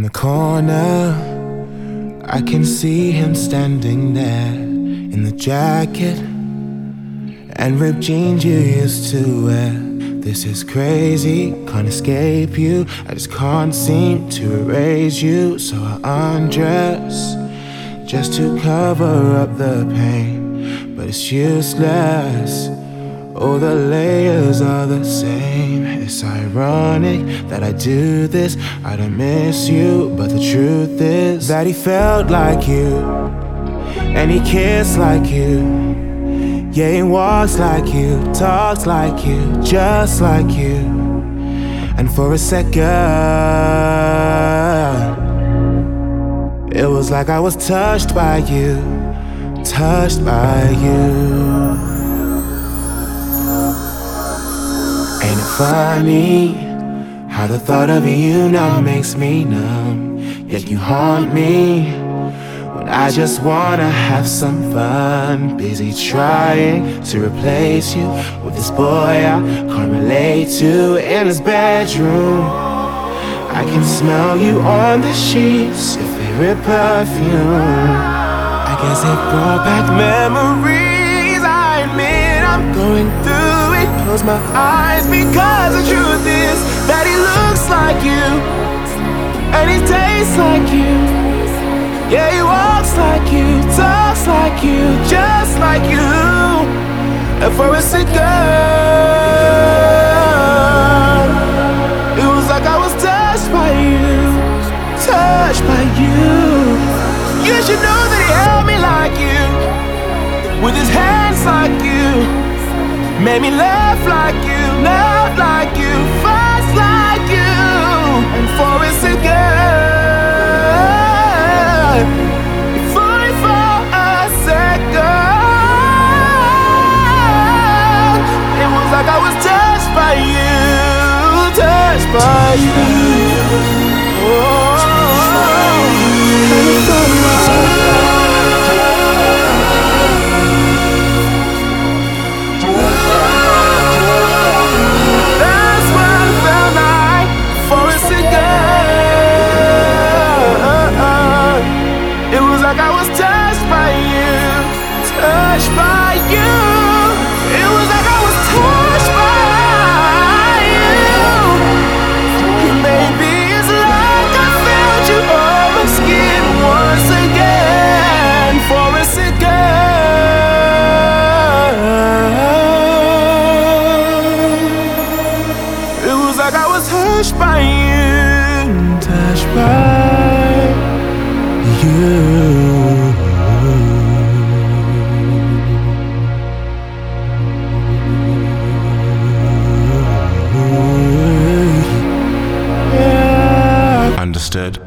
the corner, I can see him standing there in the jacket and ripped jeans you used to wear. This is crazy, can't escape you. I just can't seem to erase you. So I undress just to cover up the pain, but it's useless. All the layers are the same. It's ironic that I do this. I don't miss you, but the truth is that he felt like you, and he kissed like you. Yeah, he walks like you, talks like you, just like you. And for a second, it was like I was touched by you, touched by you. Ain't it funny how the thought of you now makes me numb? Yet you haunt me when I just wanna have some fun. Busy trying to replace you with this boy I can't relate to in his bedroom. I can smell you on the sheets, your favorite perfume. I guess it brought back memories. I admit I'm going through it. Close my eyes because the truth is that he looks like you, and he tastes like you. Yeah, he walks like you, talks like you, just like you. And for a second, it was like I was touched by you, touched by you. You should know that he held me like you, with his hands like you, made me laugh like you, fast like you. And for a second, like I was touched by you, touched by you. That's when I felt like for a second, it was like I was touched by you, touched by you. It was like I was touched by you. Maybe it's like I felt you on my skin once again, for a second. It was like I was touched by you, touched by you. Understood.